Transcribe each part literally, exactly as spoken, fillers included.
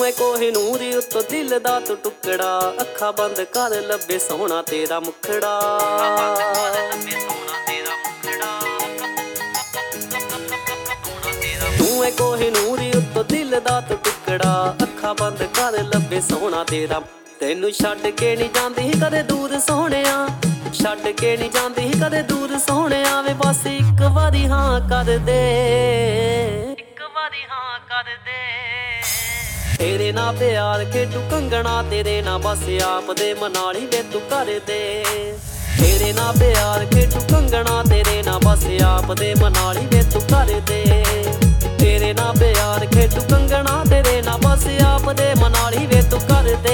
ਐ ਕੋਹਿਨੂਰ ਉੱਤੋਂ ਦਿਲ ਦਾ ਤੂੰ ਟੁਕੜਾ, ਅੱਖਾਂ ਬੰਦ ਕਰ ਲੱਭੇ ਸੋਹਣਾ ਤੇਰਾ ਮੁਖੜਾ। ਤੂੰ ਐ ਕੋਹਿਨੂਰ ਉੱਤੋਂ ਦਿਲ ਦਾ ਤੂੰ ਟੁਕੜਾ, ਅੱਖਾਂ ਬੰਦ ਕਰ ਲੱਭੇ ਸੋਹਣਾ ਤੇਰਾ। ਤੈਨੂੰ ਛੱਡ ਕੇ ਨਹੀਂ ਜਾਂਦੀ ਕਦੇ ਦੂਰ ਸੋਹਣਿਆ, ਛੱਡ ਕੇ ਨਹੀਂ ਜਾਂਦੀ ਕਦੇ ਦੂਰ ਸੋਹਣਿਆ ਵੇ। ਬਸ ਇੱਕ ਵਾਰੀ ਹਾਂ ਕਰ ਦੇ, ਇੱਕ ਵਾਰੀ ਹਾਂ ਕਰ ਦੇ। ਤੇਰੇ ਨਾਲ ਪਿਆਰ ਖੇਡੂ ਕੰਗਣਾ, ਤੇਰੇ ਨਾਲ ਬਸ ਆਪ ਦੇ ਮਨਾਲੀ ਵੇ ਤੂੰ ਕਰ ਦੇ। ਤੇਰੇ ਨਾਲ ਪਿਆਰ ਖੇਡੂ ਕੰਗਣਾ, ਤੇਰੇ ਨਾਲ ਬਸ ਆਪ ਦੇ ਮਨਾਲੀ ਵੇ ਤੂੰ ਕਰ ਦੇ। ਤੇਰੇ ਨਾਲ ਪਿਆਰ ਖੇਡੂ ਕੰਗਣਾ, ਤੇਰੇ ਨਾਲ ਬਸ ਆਪ ਦੇ ਮਨਾਲੀ ਵੇ ਤੂੰ ਕਰ ਦੇ।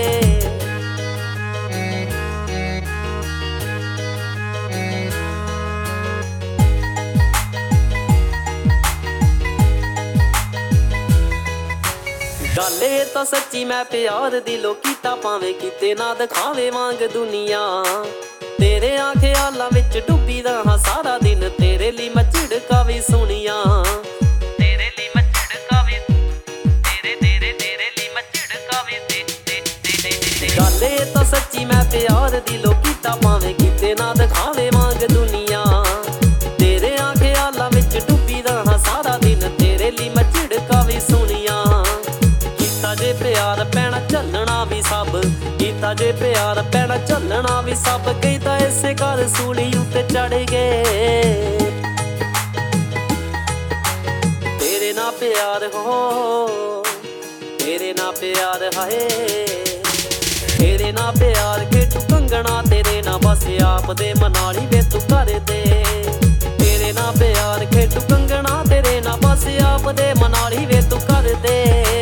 ਗੱਲ ਇਹ ਤਾਂ ਸੱਚੀ ਮੈਂ ਪਿਆਰ ਦਿਲੋਂ ਕੀਤਾ, ਭਾਵੇਂ ਕਿਤੇ ਨਾ ਦਿਖਾਵੇ ਵਾਂਗ ਦੁਨੀਆ। ਤੇਰੇ ਆ ਖਿਆਲਾਂ ਵਿੱਚ ਡੁੱਬੀ ਰਹਾਂ ਸਾਰਾ ਦਿਨ, ਤੇਰੇ ਲਈ ਮੈਂ ਝਿੜਕਾਂ ਵੀ ਸੁਣੀਆਂ। ਤੇਰੇ ਲਈ ਮੈਂ ਝਿੜਕਾਂ ਵੀ, ਤੇਰੇ ਤੇਰੇ ਤੇਰੇ ਲਈ ਮੈਂ ਝਿੜਕਾਂ ਵੀ ਦੇ ਦੇ ਦੇ ਦੇ। ਗੱਲ ਇਹ ਤਾਂ ਸੱਚੀ ਮੈਂ ਪਿਆਰ ਦਿਲੋਂ ਕੀਤਾ, ਭਾਵੇਂ ਕਿਤੇ ਨਾ ਦਿਖਾਵੇ ਵਾਂਗ ਦੁਨੀਆ। ਤੇਰੇ ਆ ਖਿਆਲਾਂ ਵਿੱਚ ਡੁੱਬੀ ਰਹਾਂ ਸਾਰਾ ਦਿਨ, ਤੇਰੇ ਲਈ ਮੈਂ ਝਿੜਕਾਂ ਵੀ ਸੁਣੀਆਂ। ਕੀਤਾ ਜੇ ਪਿਆਰ ਪੈਣਾ ਝੱਲਣਾ ਵੀ ਸਭ, ਕੀਤਾ ਜੇ ਪਿਆਰ ਪੈਣਾ ਝੱਲਣਾ ਵੀ ਸਭ। ਕਈ ਤਾਂ ਇਸੇ ਘਰ ਸੂਲੀ ਉੱਤੇ ਚੜ ਗਏ। ਤੇਰੇ ਨਾਲ ਪਿਆਰ ਹੋ, ਤੇਰੇ ਨਾਲ ਪਿਆਰ ਹਾਏ। ਤੇਰੇ ਨਾਲ ਪਿਆਰ ਖੇਡੂ ਕੰਗਣਾ, ਤੇਰੇ ਨਾਲ ਬਸ ਆਪ ਦੇ ਮਨਾਲੀ ਵੇ ਤੂੰ ਕਰ ਦੇ। ਤੇਰੇ ਨਾਲ ਪਿਆਰ ਖੇਡੂ ਕੰਗਣਾ, ਤੇਰੇ ਨਾਲ ਬਸ ਆਪ ਦੇ ਮਨਾਲੀ ਵੇ ਤੂੰ ਕਰ ਦੇ।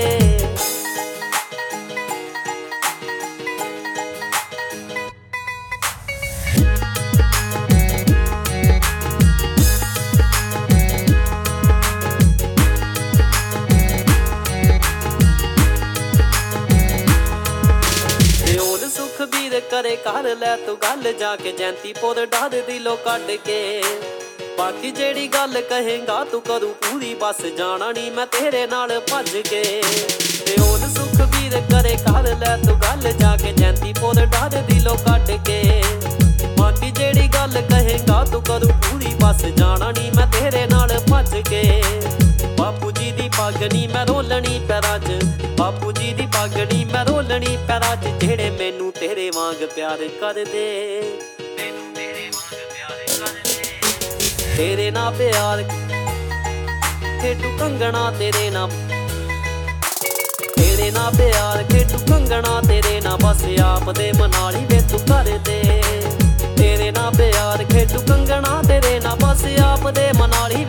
ਸੁਖਬੀਰ ਕਰੇ ਕਰ ਲੈ ਤੂੰ ਗੱਲ ਜਾ ਕੇ, ਜੈਂਤੀਪੁਰ ਡਰ ਦਿਲੋਂ ਕੱਢ ਕੇ। ਬਾਕੀ ਜਿਹੜੀ ਗੱਲ ਕਹੇਗਾ ਤੂੰ ਕਰੂ ਪੂਰੀ, ਬਸ ਜਾਣਾ ਨੀ ਮੈਂ ਤੇਰੇ ਨਾਲ ਭੱਜ ਕੇ। ਤੇ ਉਹ ਸੁਖਬੀਰ ਕਰੇ ਕਰ ਲੈ ਤੂੰ ਗੱਲ ਜਾ ਕੇ, ਜੈਂਤੀਪੁਰ ਡਰ ਦਿਲੋਂ ਕੱਢ ਕੇ। ਬਾਕੀ ਜਿਹੜੀ ਗੱਲ ਕਹੇਗਾ ਤੂੰ ਕਰੂ ਪੂਰੀ, ਬਸ ਜਾਣਾ ਨੀ ਮੈਂ ਤੇਰੇ ਨਾਲ ਭੱਜ ਕੇ। ਬਾਪੂ ਜੀ ਦੀ ਪੱਗ ਨੀ ਮੈਂ ਰੋਲਣੀ ਪੈਰਾਂ 'ਚ, ਬਾਪੂ ਜੀ ਦੀ ਪੱਗ ਨੀ ਮੈਂ ਰੋਲਣੀ ਪੈਰਾਂ 'ਚ। ਜਿਹੜੇ ਮੈਨੂੰ ਤੇਰੇ ਵਾਂਗ ਪਿਆਰ ਕਰਦੇ, ਮੈਨੂੰ ਤੇਰੇ ਵਾਂਗ ਪਿਆਰ ਕਰਦੇ। ਤੇਰੇ ਨਾਲ ਪਿਆਰ ਖੇਡੂ ਕੰਗਣਾ, ਤੇਰੇ ਨਾਲ ਤੇਰੇ ਨਾਲ ਪਿਆਰ ਖੇਡੂ ਕੰਗਣਾ, ਤੇਰੇ ਨਾਲ ਬਸ ਆਪ ਦੇ ਮਨਾਲੀ ਵੇ ਤੂੰ ਕਰ ਦੇ। ਤੇਰੇ ਨਾਲ ਪਿਆਰ ਖੇਡੂ ਕੰਗਣਾ, ਤੇਰੇ ਨਾਲ ਬਸ ਆਪ ਦੇ ਮਨਾਲੀ